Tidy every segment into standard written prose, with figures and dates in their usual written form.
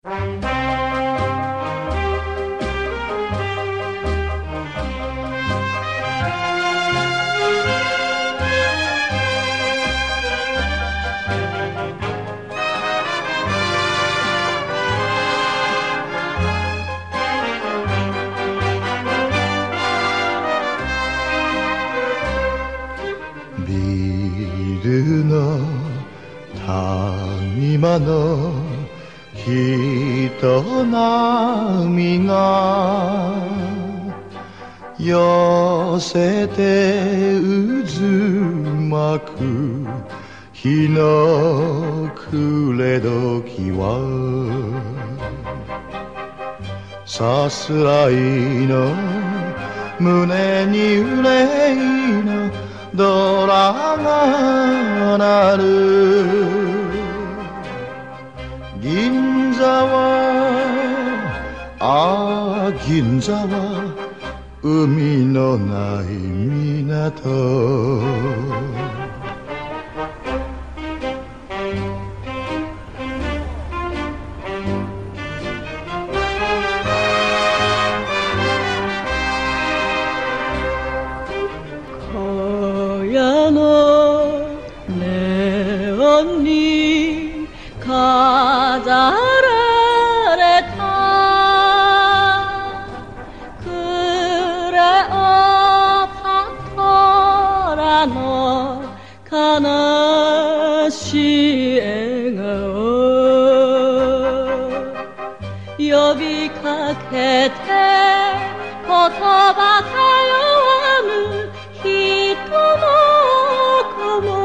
ビルの谷間の人波が寄せて渦巻く日の暮れ時はさすらいの胸に憂いのドラが鳴る銀座は銀座は海のない港小屋のネオンに飾られたクレオパトラの悲しい笑顔呼びかけて言葉頼わぬ人の子も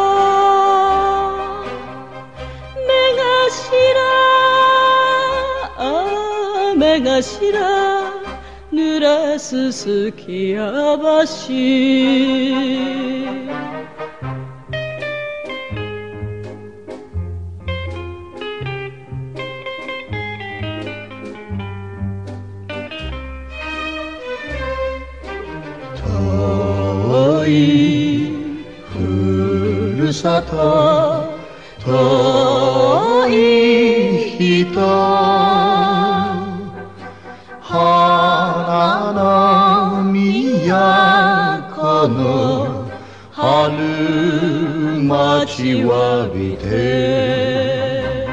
目頭濡らすすきや橋遠いふるさと遠い人花の都の春待ちわびて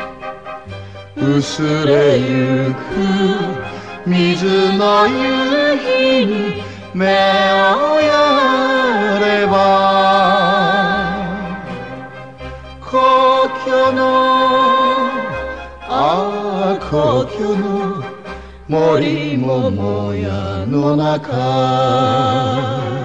薄れゆく水の夕日に目をやれば故郷の故郷の森桃屋の中